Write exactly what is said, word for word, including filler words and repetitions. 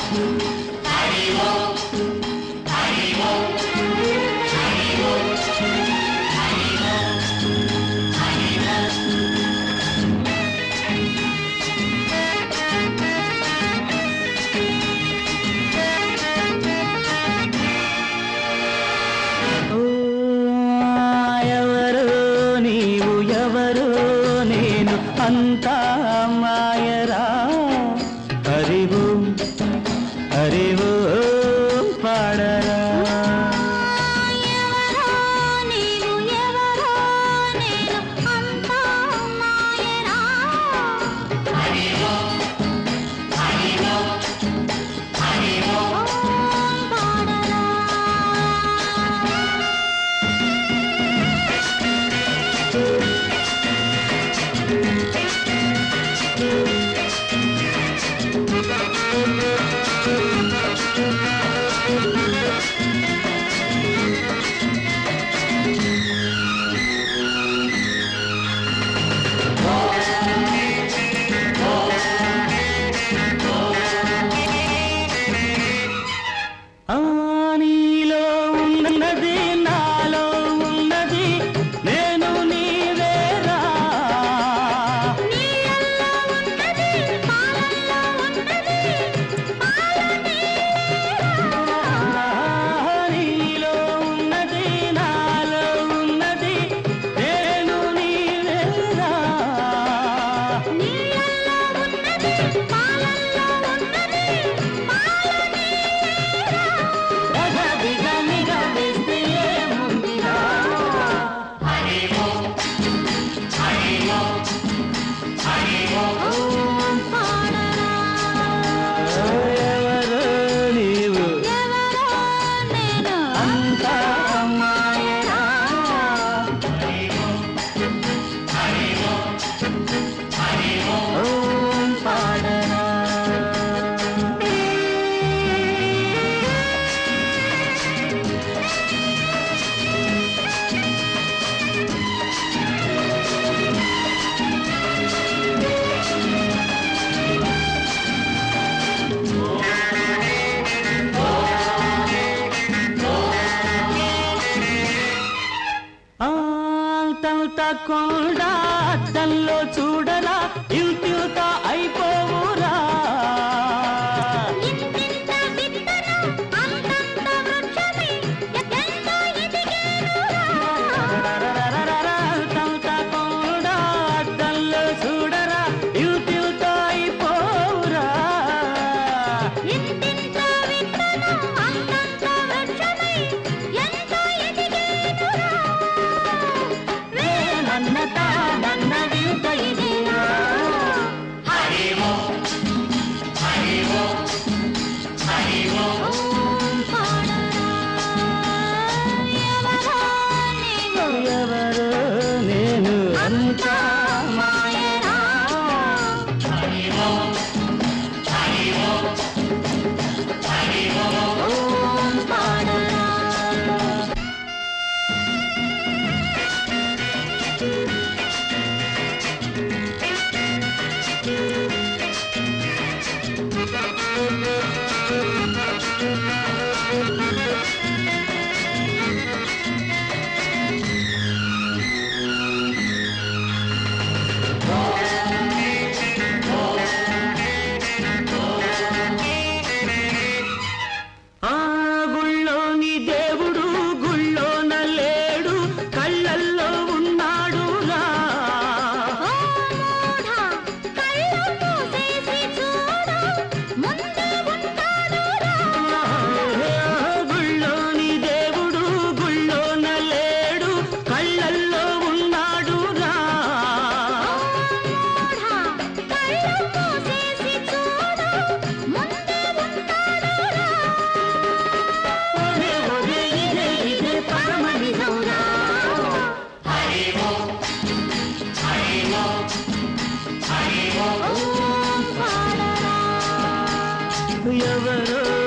అంతా మాయరా హరి ఓం హరి ఓం పాడరా ఎవరో నీవు ఎవరో నేను అంతా మాయరా హరి ఓం హరి ఓం హరి ఓం పాడరా నీలో ఉన్నది నాలో ఉన్నది నేను నీవేరా నీళ్ళల్లో ఉన్నది పాలల్లో ఉన్నది పాల నీలో ఉన్నది నాలో ఉన్నది నేను నీవేరా నీళ్ళల్లో ఉన్నది పాలల్లో ఉన్నది పాల కొండ అద్దంలో చూడరా ఇంటిత అయిపోవురా ఇంతింత విత్తనం అంతంత వృక్షమే ఎంతో ఎదిగేనురా తంత కొండ అద్దంలో చూడరా ఇంటిత అయిపోవురా ఇంతింత విత్తనం అంతంత వృక్షమే ఎంతో ఎదిగేనురా నన్నత నన్న వింత ఇదేనా హరి ఓం హరి ఓం హరి ఓం పాడరా ఎవరో నీవు ఎవరో నేను అంతా మాయరా హరి ఓం హరి ఓం హరి ఓం పాడరా ఆ గుళ్ళోని దేవుడు గుళ్ళోన లేడు కళ్ళల్లో ఉన్నాడురా ఓ మూఢా కళ్ళు మూసేసి చూడు ముందే ఉంటాడురా గుళ్ళోని దేవుడు గుళ్ళోన లేడు కళ్ళల్లో ఉన్నాడురా మూఢా కళ్ళు మూసేసి చూడు ముందే ఉంటాడురా ఒరే ఒరే ఇదే ఇదే పరమ నిజంరా హరి ఓం హరి ఓం హరి ఓం పాడరా ఎవరో